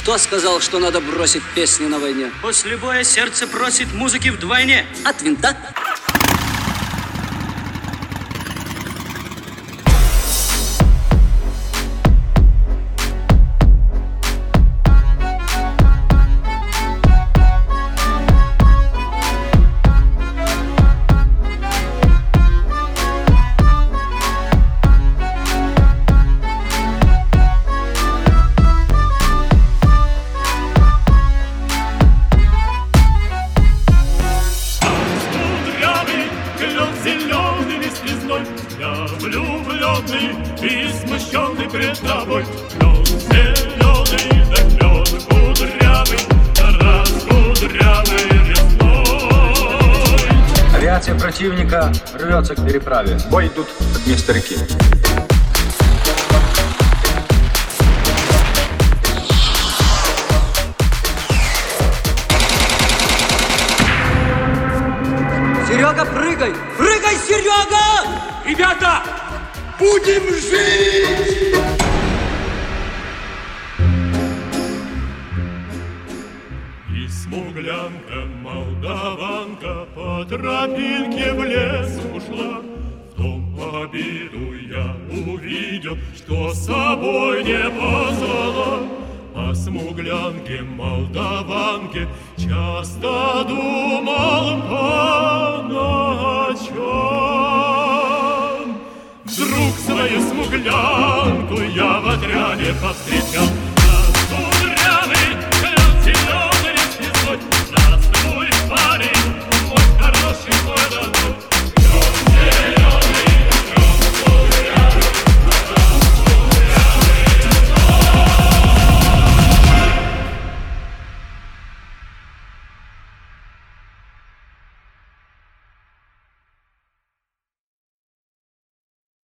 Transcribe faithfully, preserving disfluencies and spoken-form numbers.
Кто сказал, что надо бросить песни на войне? После боя сердце просит музыки вдвойне. От винта. Я влюбленный и смущенный пред тобой. Клен зеленый, да клен кудрявый, да раскудрявый весной. Авиация противника рвется к переправе. В бой идут одни старики. Серега, прыгай! Прыгай, Серега! Ребята, будем жить! И смуглянка, молдаванка по тропинке в лес ушла. В том обиду я увидел, что с собой не позвала. О смуглянке, молдаванке часто думал по ночам. Вдруг свою смуглянку я в отряде повстречал.